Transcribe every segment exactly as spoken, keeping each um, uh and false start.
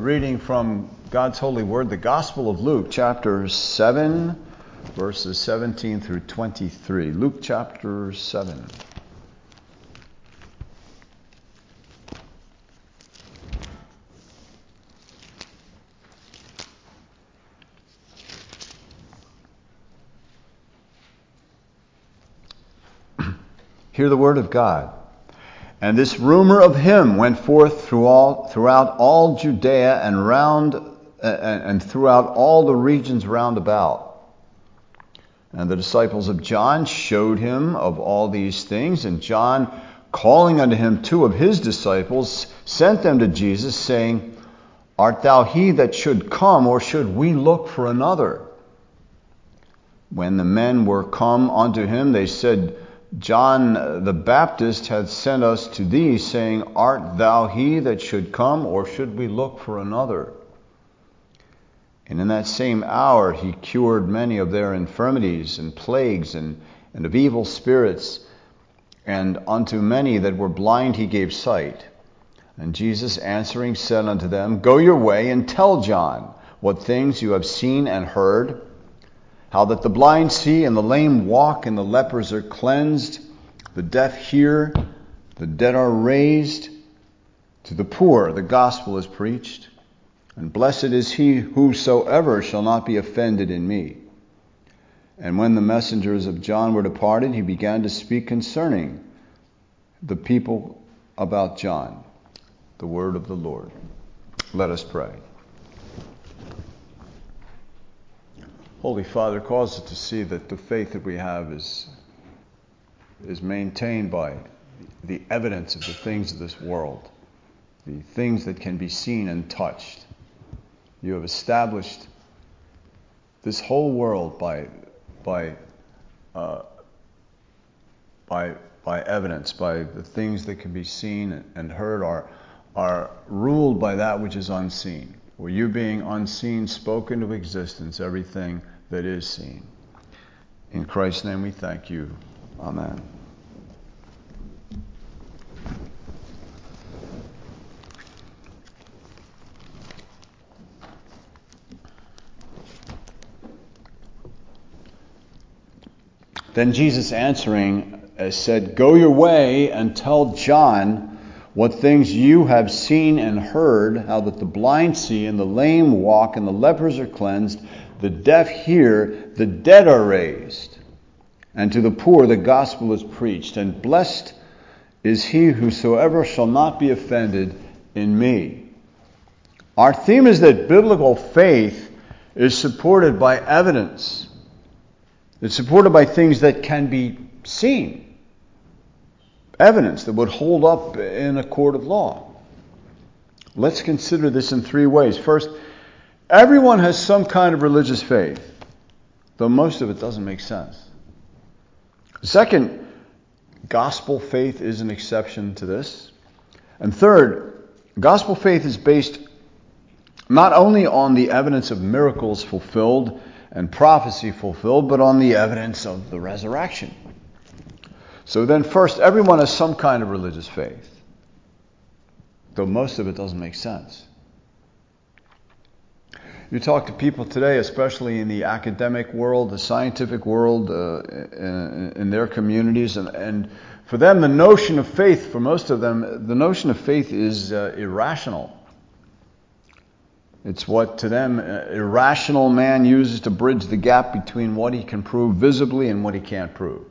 reading from God's holy word, the Gospel of Luke, chapter seven, verses seventeen through twenty-three. Luke chapter seven. Hear the word of God. And this rumor of him went forth through all, throughout all Judea and round uh, and throughout all the regions round about. And the disciples of John showed him of all these things. And John, calling unto him two of his disciples, sent them to Jesus, saying, Art thou he that should come, or should we look for another? When the men were come unto him, they said, John the Baptist hath sent us to thee, saying, Art thou he that should come, or should we look for another? And in that same hour he cured many of their infirmities and plagues and, and of evil spirits, and unto many that were blind he gave sight. And Jesus answering said unto them, Go your way, and tell John what things you have seen and heard, how that the blind see, and the lame walk, and the lepers are cleansed, the deaf hear, the dead are raised. To the poor the gospel is preached, and blessed is he whosoever shall not be offended in me. And when the messengers of John were departed, he began to speak concerning the people about John. The word of the Lord. Let us pray. Holy Father, cause us to see that the faith that we have is, is maintained by the evidence of the things of this world, the things that can be seen and touched. You have established this whole world by, by, uh, by, by evidence, by the things that can be seen and heard are, are ruled by that which is unseen. Where you being unseen spoke into existence everything that is seen. In Christ's name we thank you. Amen. Then Jesus answering said, Go your way and tell John what things you have seen and heard, how that the blind see, and the lame walk, and the lepers are cleansed, the deaf hear, the dead are raised. And to the poor the gospel is preached, and blessed is he whosoever shall not be offended in me. Our theme is that biblical faith is supported by evidence. It's supported by things that can be seen. Evidence that would hold up in a court of law. Let's consider this in three ways. First, everyone has some kind of religious faith, though most of it doesn't make sense. Second, gospel faith is an exception to this. And third, gospel faith is based not only on the evidence of miracles fulfilled and prophecy fulfilled, but on the evidence of the resurrection. So then first, everyone has some kind of religious faith, though most of it doesn't make sense. You talk to people today, especially in the academic world, the scientific world, uh, in, in their communities, and, and for them the notion of faith, for most of them, the notion of faith is uh, irrational. It's what to them uh, irrational man uses to bridge the gap between what he can prove visibly and what he can't prove.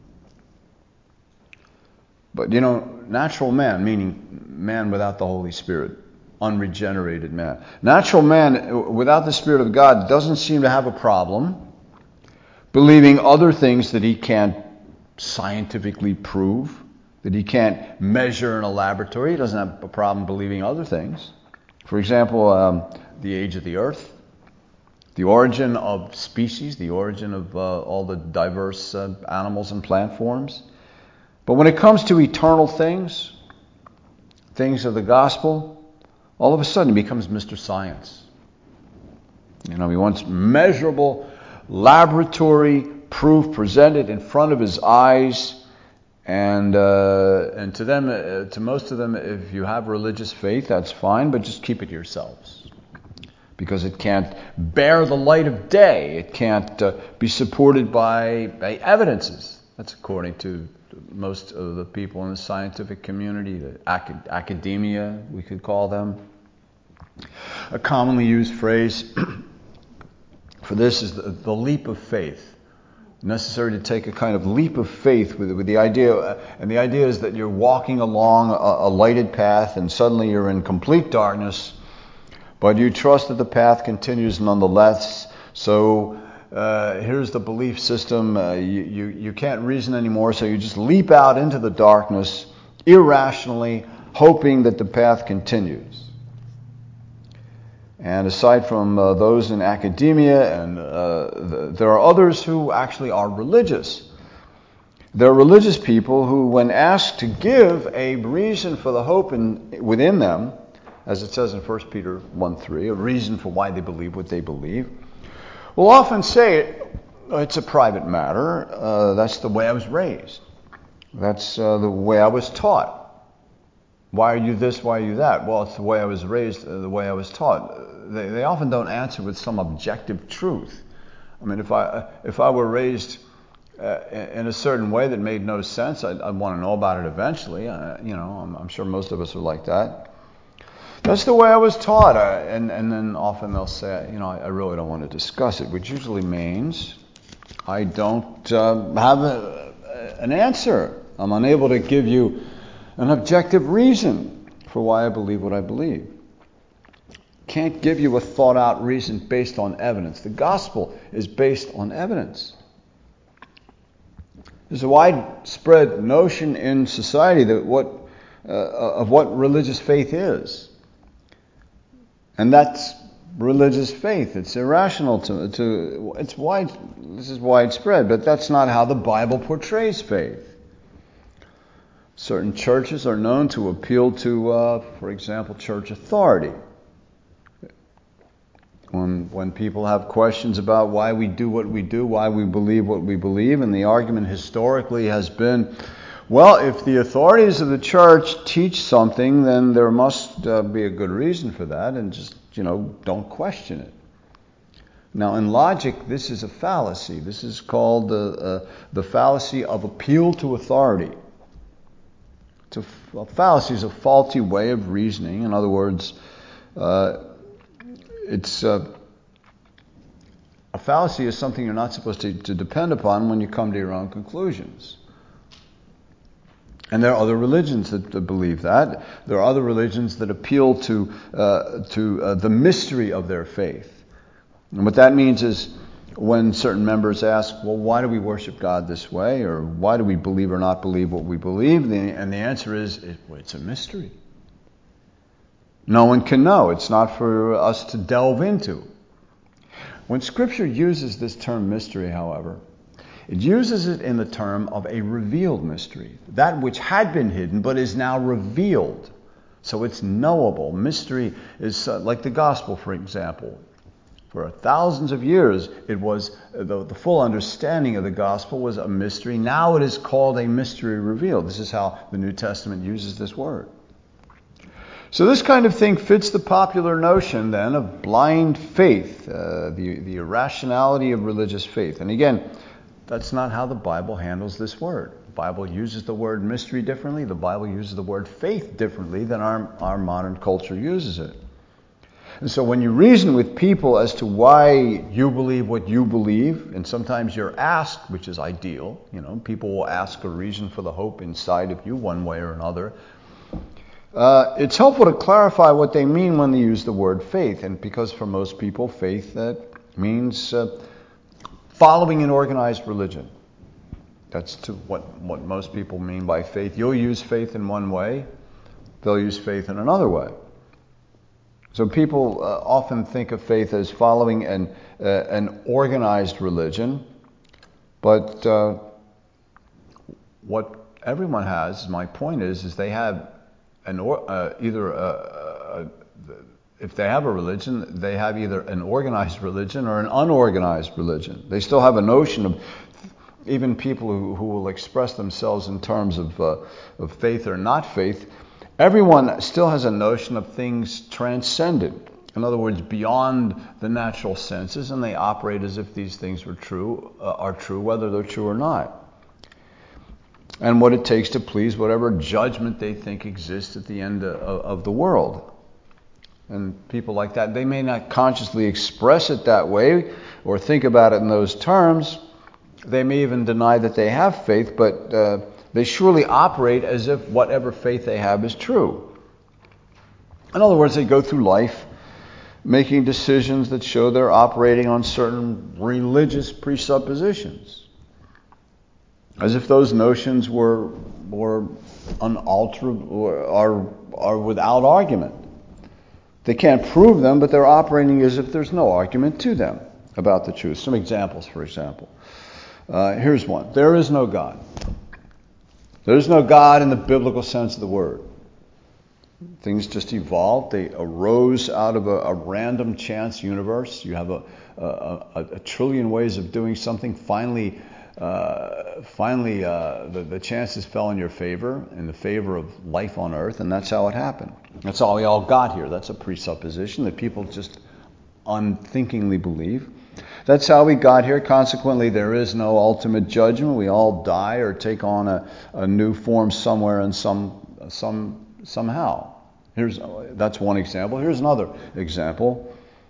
But, you know, natural man, meaning man without the Holy Spirit, unregenerated man. Natural man without the Spirit of God doesn't seem to have a problem believing other things that he can't scientifically prove, that he can't measure in a laboratory. He doesn't have a problem believing other things. For example, um, the age of the earth, the origin of species, the origin of uh, all the diverse uh, animals and plant forms. But when it comes to eternal things, things of the gospel, all of a sudden he becomes Mister Science. You know, he wants measurable laboratory proof presented in front of his eyes, And uh, and to them, uh, to most of them, if you have religious faith, that's fine, but just keep it yourselves, because it can't bear the light of day. It can't uh, be supported by, by evidences. That's according to most of the people in the scientific community, the acad- academia, we could call them. A commonly used phrase for this is the, the leap of faith. Necessary to take a kind of leap of faith with, with the idea, and the idea is that you're walking along a, a lighted path and suddenly you're in complete darkness, but you trust that the path continues nonetheless. So uh, here's the belief system. Uh, you, you, you can't reason anymore, so you just leap out into the darkness irrationally, hoping that the path continues. And aside from uh, those in academia, and uh, the, there are others who actually are religious. There are religious people who, when asked to give a reason for the hope in, within them, as it says in First Peter one three, a reason for why they believe what they believe, will often say, it's a private matter. Uh, that's the way I was raised. That's uh, the way I was taught. Why are you this? Why are you that? Well, it's the way I was raised, uh, the way I was taught. They, they often don't answer with some objective truth. I mean, if I if I were raised uh, in a certain way that made no sense, I'd, I'd want to know about it eventually. Uh, you know, I'm, I'm sure most of us are like that. That's the way I was taught, uh, and and then often they'll say, you know, I, I really don't want to discuss it, which usually means I don't uh, have a, an answer. I'm unable to give you an objective reason for why I believe what I believe. Can't give you a thought-out reason based on evidence. The gospel is based on evidence. There's a widespread notion in society that what uh, of what religious faith is, and that's religious faith. It's irrational to to it's wide. This is widespread, but that's not how the Bible portrays faith. Certain churches are known to appeal to, uh, for example, church authority. When when people have questions about why we do what we do, why we believe what we believe, and the argument historically has been, well, if the authorities of the church teach something, then there must uh, be a good reason for that, and just, you know, don't question it. Now, in logic, this is a fallacy. This is called the uh, the fallacy of appeal to authority. It's a, a fallacy is a faulty way of reasoning. In other words, uh, it's uh, a fallacy is something you're not supposed to, to depend upon when you come to your own conclusions. And there are other religions that, that believe that. There are other religions that appeal to uh, to uh, the mystery of their faith. And what that means is, when certain members ask, well, why do we worship God this way? Or why do we believe or not believe what we believe? And the answer is, it's a mystery. No one can know. It's not for us to delve into. When Scripture uses this term mystery, however, it uses it in the term of a revealed mystery. That which had been hidden but is now revealed. So it's knowable. Mystery is uh, like the gospel, for example. For thousands of years, it was the, the full understanding of the gospel was a mystery. Now it is called a mystery revealed. This is how the New Testament uses this word. So this kind of thing fits the popular notion then of blind faith, uh, the, the irrationality of religious faith. And again, that's not how the Bible handles this word. The Bible uses the word mystery differently. The Bible uses the word faith differently than our, our modern culture uses it. And so when you reason with people as to why you believe what you believe, and sometimes you're asked, which is ideal, you know, people will ask a reason for the hope inside of you one way or another. Uh, it's helpful to clarify what they mean when they use the word faith. And because for most people, faith uh, means uh, following an organized religion. That's to what, what most people mean by faith. You'll use faith in one way, they'll use faith in another way. So people uh, often think of faith as following an uh, an organized religion, but uh, what everyone has, my point is, is they have an or, uh, either a, a, a, if they have a religion, they have either an organized religion or an unorganized religion. They still have a notion of even people who, who will express themselves in terms of, uh, of faith or not faith, everyone still has a notion of things transcendent. In other words, beyond the natural senses, and they operate as if these things were true, uh, are true, whether they're true or not. And what it takes to please whatever judgment they think exists at the end of, of the world. And people like that, they may not consciously express it that way or think about it in those terms. They may even deny that they have faith, but uh, they surely operate as if whatever faith they have is true. In other words, they go through life making decisions that show they're operating on certain religious presuppositions, as if those notions were were unalterable or are are without argument. They can't prove them, but they're operating as if there's no argument to them about the truth. Some examples, for example. Uh, here's one. There is no God. There is no God in the biblical sense of the word. Things just evolved. They arose out of a, a random chance universe. You have a, a, a, a trillion ways of doing something. Finally, uh, finally, uh, the, the chances fell in your favor, in the favor of life on earth, and that's how it happened. That's how we all got here. That's a presupposition that people just unthinkingly believe. That's how we got here. Consequently, there is no ultimate judgment. We all die or take on a, a new form somewhere and some some somehow. Here's that's one example. Here's another example.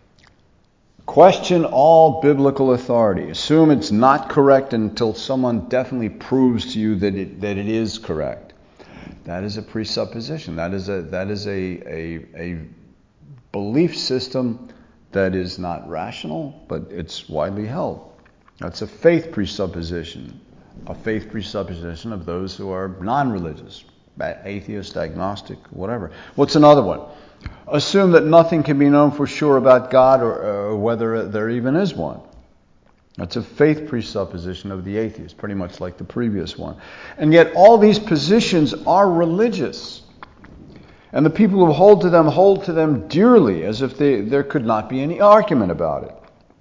Question all biblical authority. Assume it's not correct until someone definitely proves to you that it that it is correct. That is a presupposition. That is a that is a a, a belief system that is not rational, but it's widely held. That's a faith presupposition. A faith presupposition of those who are non-religious, atheist, agnostic, whatever. What's another one? Assume that nothing can be known for sure about God or, or whether there even is one. That's a faith presupposition of the atheist, pretty much like the previous one. And yet all these positions are religious. And the people who hold to them hold to them dearly, as if they, there could not be any argument about it.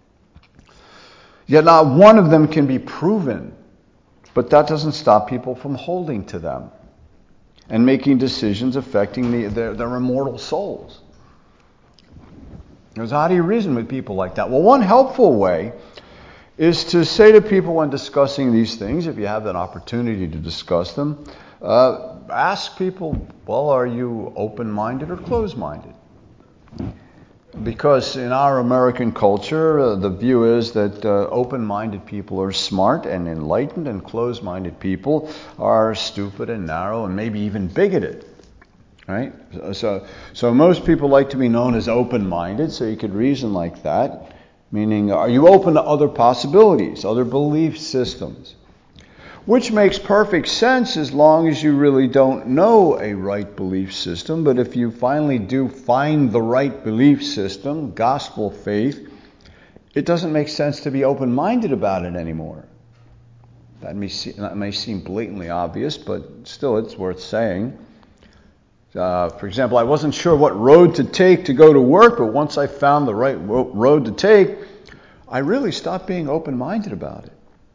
Yet not one of them can be proven. But that doesn't stop people from holding to them and making decisions affecting the, their, their immortal souls. Because how do you reason with people like that? Well, one helpful way is to say to people when discussing these things, if you have an opportunity to discuss them, uh, ask people, well, are you open-minded or closed-minded? Because in our American culture, uh, the view is that uh, open-minded people are smart and enlightened, and closed-minded people are stupid and narrow and maybe even bigoted. Right? So, so most people like to be known as open-minded, so you could reason like that. Meaning, are you open to other possibilities, other belief systems? Which makes perfect sense as long as you really don't know a right belief system. But if you finally do find the right belief system, gospel faith, it doesn't make sense to be open-minded about it anymore. That may, see, that may seem blatantly obvious, but still it's worth saying. Uh, for example, I wasn't sure what road to take to go to work, but once I found the right road to take, I really stopped being open-minded about it.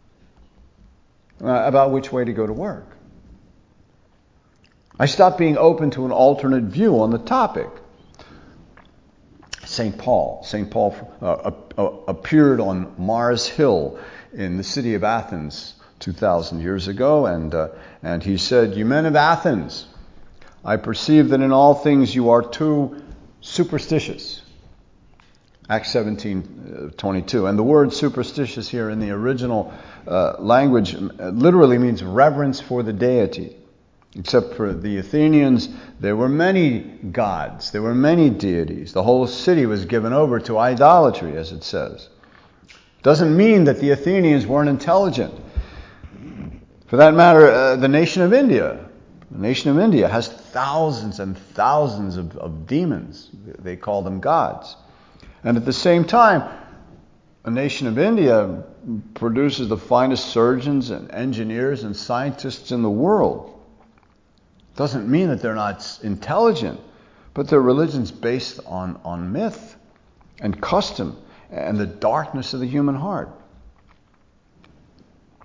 Uh, about which way to go to work. I stopped being open to an alternate view on the topic. Saint Paul. Saint Paul uh, uh, appeared on Mars Hill in the city of Athens two thousand years ago, and uh, and he said, "You men of Athens, I perceive that in all things you are too superstitious." Acts seventeen twenty-two. And the word superstitious here in the original uh, language literally means reverence for the deity. Except for the Athenians, there were many gods, there were many deities. The whole city was given over to idolatry, as it says. Doesn't mean that the Athenians weren't intelligent. For that matter, uh, the nation of India, the nation of India has thousands and thousands of, of demons. They call them gods. And at the same time, a nation of India produces the finest surgeons and engineers and scientists in the world. Doesn't mean that they're not intelligent, but their religion's based on, on myth and custom and the darkness of the human heart.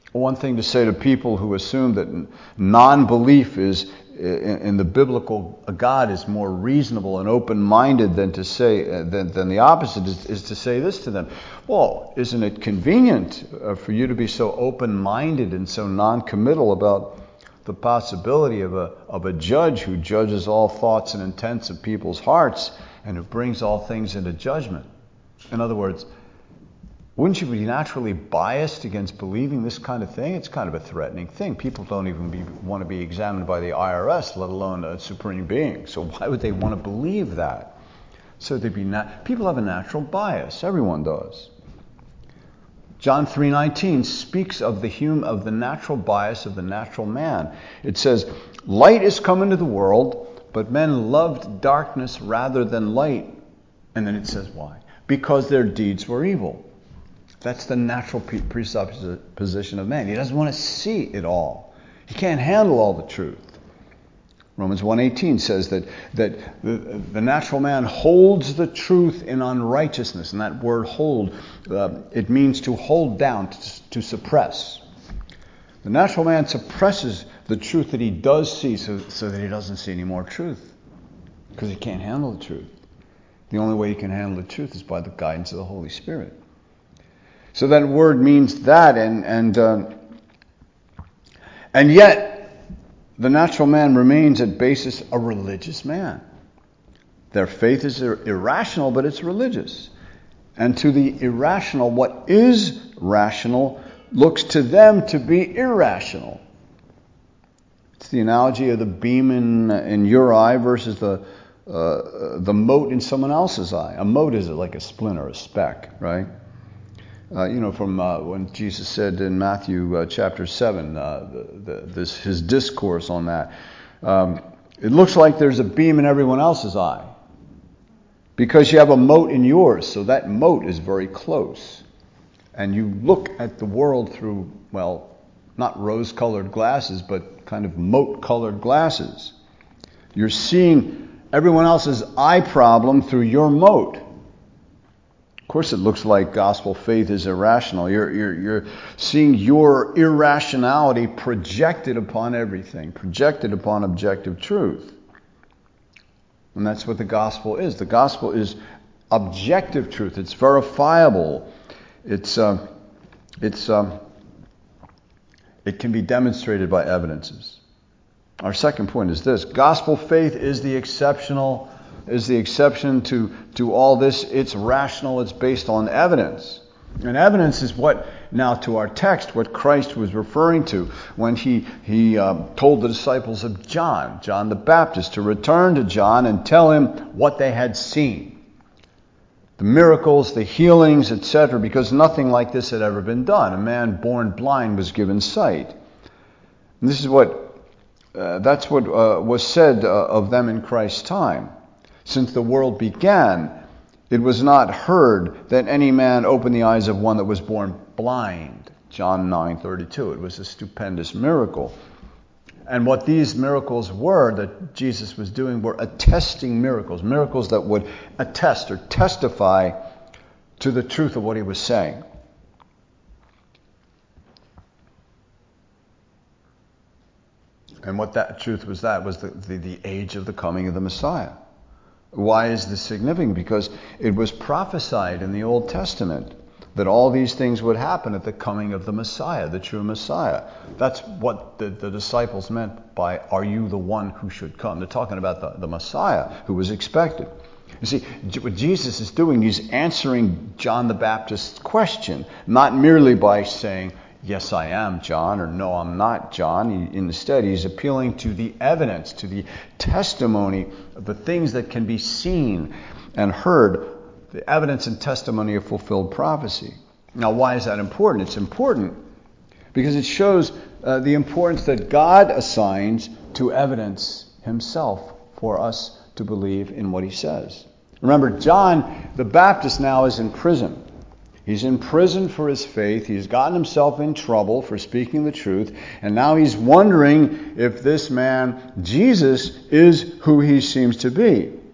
one thing to say to people who assume that non-belief is in the biblical God is more reasonable and open-minded than to say than, than the opposite is, is to say this to them. Well, isn't it convenient uh, for you to be so open-minded and so non-committal about the possibility of a of a judge who judges all thoughts and intents of people's hearts and who brings all things into judgment? In other words, wouldn't you be naturally biased against believing this kind of thing? It's kind of a threatening thing. People don't even be, want to be examined by the I R S, let alone a supreme being. So why would they want to believe that? So they'd be nat- people have a natural bias. Everyone does. John three nineteen speaks of the hum- of the natural bias of the natural man. It says, "Light is come into the world, but men loved darkness rather than light." And then it says why? Because their deeds were evil. That's the natural presupposition of man. He doesn't want to see it all. He can't handle all the truth. Romans one eighteen says that, that the, the natural man holds the truth in unrighteousness. And that word hold, uh, it means to hold down, to, to suppress. The natural man suppresses the truth that he does see so, so that he doesn't see any more truth. Because he can't handle the truth. The only way he can handle the truth is by the guidance of the Holy Spirit. So that word means that, and and uh, and yet the natural man remains at basis a religious man. Their faith is ir- irrational, but it's religious. And to the irrational, what is rational looks to them to be irrational. It's the analogy of the beam in in your eye versus the uh, the mote in someone else's eye. A mote is like a splint or a speck, right? Uh, you know, from uh, when Jesus said in Matthew uh, chapter seven, uh, the, the, this his discourse on that. Um, it looks like there's a beam in everyone else's eye because you have a mote in yours, so that mote is very close. And you look at the world through, well, not rose-colored glasses, but kind of mote-colored glasses. You're seeing everyone else's eye problem through your mote. Of course, it looks like gospel faith is irrational. You're, you're, you're seeing your irrationality projected upon everything, projected upon objective truth. And that's what the gospel is. The gospel is objective truth. It's verifiable. It's uh, it's um, it can be demonstrated by evidences. Our second point is this: gospel faith is the exceptional. is the exception to, to all this. It's rational. It's based on evidence. And evidence is what, now to our text, what Christ was referring to when he, he um, told the disciples of John, John the Baptist, to return to John and tell him what they had seen. The miracles, the healings, et cetera, because nothing like this had ever been done. A man born blind was given sight. And this is what, uh, that's what uh, was said uh, of them in Christ's time. Since the world began, it was not heard that any man opened the eyes of one that was born blind. John nine thirty-two. It was a stupendous miracle. And what these miracles were that Jesus was doing were attesting miracles. Miracles that would attest or testify to the truth of what he was saying. And what that truth was that was the, the, the age of the coming of the Messiah. Why is this significant? Because it was prophesied in the Old Testament that all these things would happen at the coming of the Messiah, the true Messiah. That's what the, the disciples meant by, "Are you the one who should come?" They're talking about the, the Messiah who was expected. You see, what Jesus is doing, he's answering John the Baptist's question, not merely by saying, "Yes, I am John," or "No, I'm not John." He, instead, he's appealing to the evidence, to the testimony of the things that can be seen and heard, the evidence and testimony of fulfilled prophecy. Now, why is that important? It's important because it shows uh, the importance that God assigns to evidence himself for us to believe in what he says. Remember, John the Baptist now is in prison. He's in prison for his faith. He's gotten himself in trouble for speaking the truth. And now he's wondering if this man, Jesus, is who he seems to be.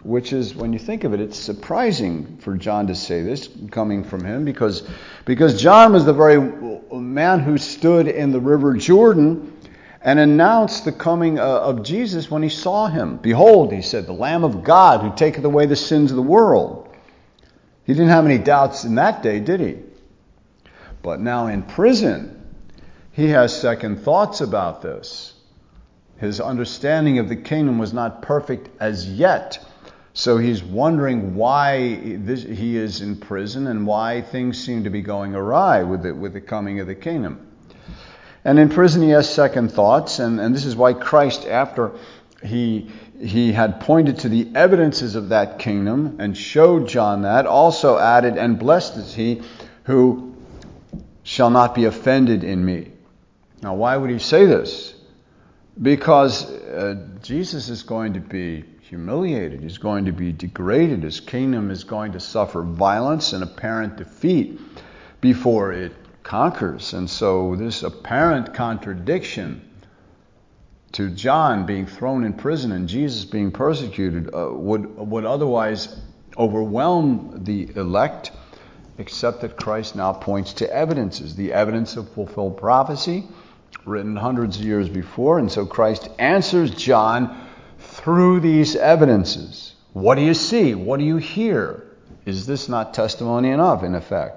which is, when you think of it, it's surprising for John to say this coming from him, because, because John was the very man who stood in the river Jordan and announced the coming of Jesus when he saw him. Behold, he said, the Lamb of God who taketh away the sins of the world. He didn't have any doubts in that day, did he? But now in prison, he has second thoughts about this. His understanding of the kingdom was not perfect as yet. So he's wondering why this, he is in prison and why things seem to be going awry with the, with the coming of the kingdom. And in prison he has second thoughts, and, and this is why Christ, after he, he had pointed to the evidences of that kingdom and showed John that, also added, and blessed is he who shall not be offended in me. Now why would he say this? Because uh, Jesus is going to be humiliated. He's going to be degraded. His kingdom is going to suffer violence and apparent defeat before it conquers. And so this apparent contradiction to John being thrown in prison and Jesus being persecuted uh, would, would otherwise overwhelm the elect, except that Christ now points to evidences, the evidence of fulfilled prophecy written hundreds of years before. And so Christ answers John through these evidences. What do you see? What do you hear? Is this not testimony enough, in effect?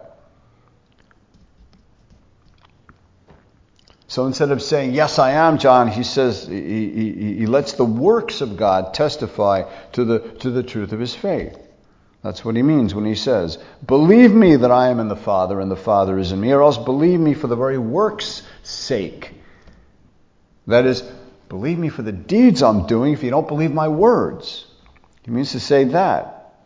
So instead of saying, yes, I am John, he says, he, he, he lets the works of God testify to the, to the truth of his faith. That's what he means when he says, believe me that I am in the Father and the Father is in me, or else believe me for the very works' sake. That is, believe me for the deeds I'm doing if you don't believe my words. He means to say that.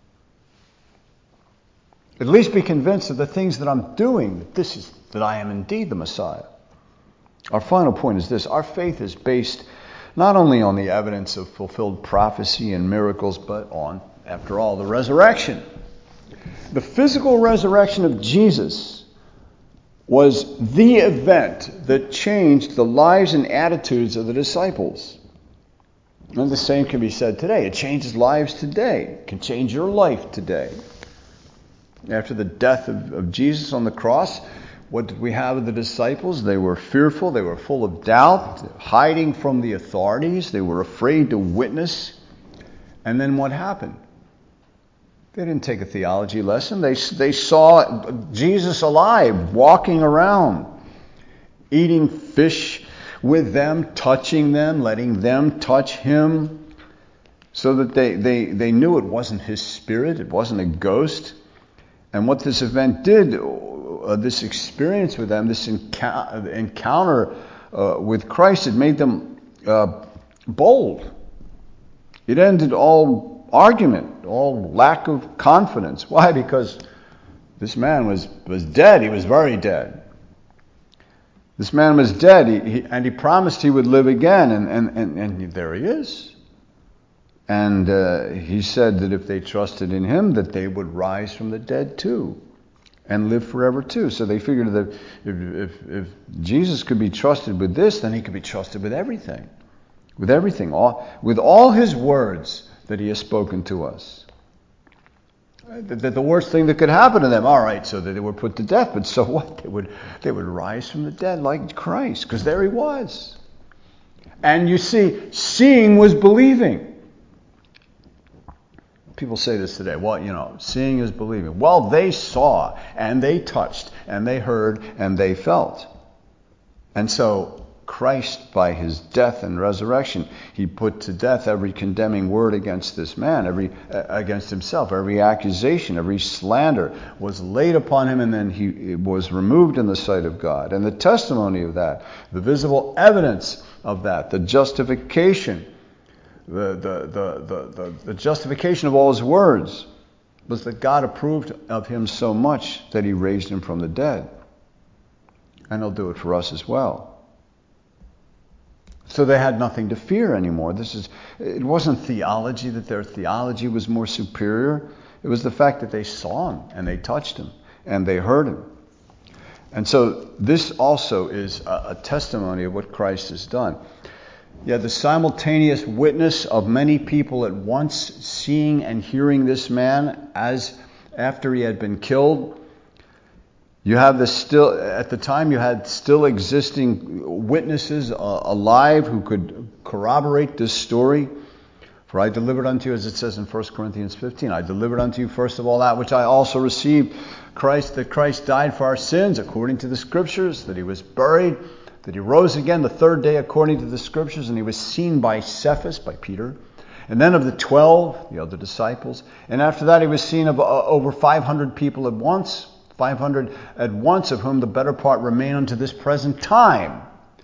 At least be convinced of the things that I'm doing, that this is, that I am indeed the Messiah. Our final point is this: our faith is based not only on the evidence of fulfilled prophecy and miracles, but on, after all, the resurrection. The physical resurrection of Jesus was the event that changed the lives and attitudes of the disciples. And the same can be said today. It changes lives today. It can change your life today. After the death of, of Jesus on the cross, what did we have of the disciples? They were fearful. They were full of doubt, hiding from the authorities. They were afraid to witness. And then what happened? They didn't take a theology lesson. They, they saw Jesus alive, walking around, eating fish with them, touching them, letting them touch him, so that they, they, they knew it wasn't his spirit, it wasn't a ghost. And what this event did, uh, this experience with them, this enca- encounter uh, with Christ, it made them uh, bold. It ended all argument, all lack of confidence. Why? Because this man was, was dead. He was very dead. This man was dead, he, he, and he promised he would live again, and, and, and, and there he is. And uh, he said that if they trusted in him, that they would rise from the dead too, and live forever too. So they figured that if, if, if Jesus could be trusted with this, then he could be trusted with everything. With everything, all, with all his words that he has spoken to us. That the worst thing that could happen to them, all right, so that they were put to death, but so what? They would, they would rise from the dead like Christ, because there he was. And you see, seeing was believing. People say this today, well, you know, seeing is believing. Well, they saw, and they touched, and they heard, and they felt. And so Christ, by his death and resurrection, he put to death every condemning word against this man, every uh, against himself, every accusation, every slander was laid upon him, and then he was removed in the sight of God. And the testimony of that, the visible evidence of that, the justification, the the the the, the, the justification of all his words, was that God approved of him so much that he raised him from the dead. And he'll do it for us as well. So they had nothing to fear anymore. This is, it wasn't theology, that their theology was more superior. It was the fact that they saw him and they touched him and they heard him. And so this also is a, a testimony of what Christ has done. Yeah, the simultaneous witness of many people at once seeing and hearing this man as after he had been killed. You have the still, at the time you had still existing witnesses uh, alive who could corroborate this story. For I delivered unto you, as it says in First Corinthians fifteen, I delivered unto you first of all that which I also received, Christ, that Christ died for our sins according to the Scriptures, that he was buried, that he rose again the third day according to the Scriptures, and he was seen by Cephas, by Peter, and then of the twelve, the other disciples, and after that he was seen of uh, over five hundred people at once, five hundred at once, of whom the better part remain unto this present time.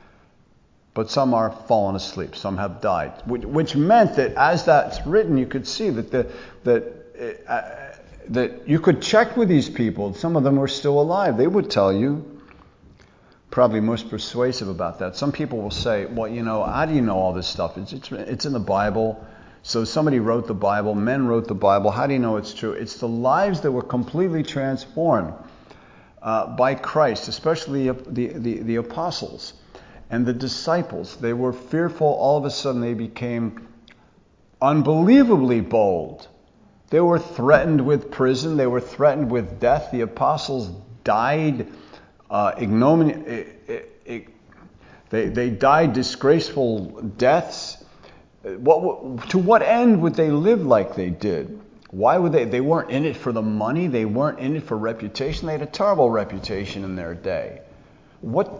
But some are fallen asleep, some have died, which, which meant that as that's written, you could see that the, that uh, that you could check with these people. Some of them were still alive. They would tell you. Probably most persuasive about that. Some people will say, well, you know, how do you know all this stuff? It's, it's, it's in the Bible. So somebody wrote the Bible. Men wrote the Bible. How do you know it's true? It's the lives that were completely transformed uh, by Christ, especially the, the, the apostles and the disciples. They were fearful. All of a sudden they became unbelievably bold. They were threatened with prison. They were threatened with death. The apostles died uh, ignominy. It, it, it, they, they died disgraceful deaths. What, to what end would they live like they did? Why would they? They weren't in it for the money. They weren't in it for reputation. They had a terrible reputation in their day. What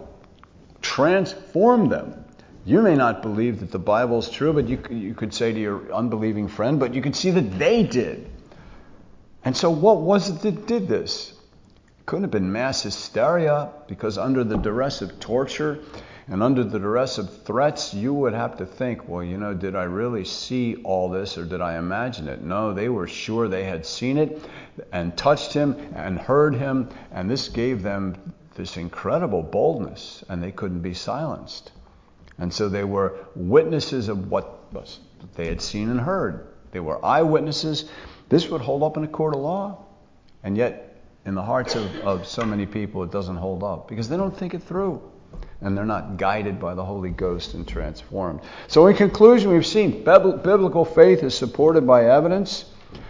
transformed them? You may not believe that the Bible is true, but you, you could say to your unbelieving friend, but you could see that they did. And so what was it that did this? It couldn't have been mass hysteria, because under the duress of torture and under the duress of threats, you would have to think, well, you know, did I really see all this or did I imagine it? No, they were sure they had seen it and touched him and heard him, and this gave them this incredible boldness, and they couldn't be silenced. And so they were witnesses of what they had seen and heard. They were eyewitnesses. This would hold up in a court of law. And yet, in the hearts of, of so many people, it doesn't hold up because they don't think it through. And they're not guided by the Holy Ghost and transformed. So in conclusion, we've seen biblical faith is supported by evidence.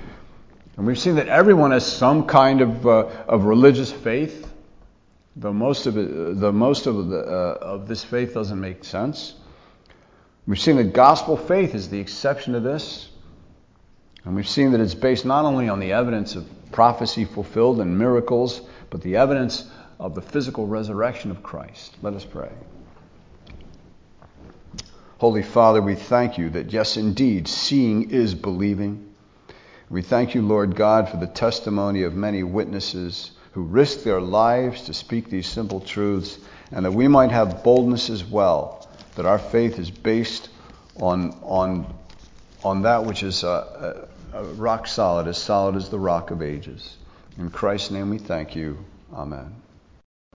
And we've seen that everyone has some kind of, uh, of religious faith. Though most of it, the most of the uh, of this faith doesn't make sense. We've seen that gospel faith is the exception to this, and we've seen that it's based not only on the evidence of prophecy fulfilled and miracles, but the evidence of the physical resurrection of Christ. Let us pray. Holy Father, we thank you that yes, indeed, seeing is believing. We thank you, Lord God, for the testimony of many witnesses who risked their lives to speak these simple truths, and that we might have boldness as well, that our faith is based on on on that which is uh, uh, rock solid, as solid as the rock of ages. In Christ's name we thank you. Amen.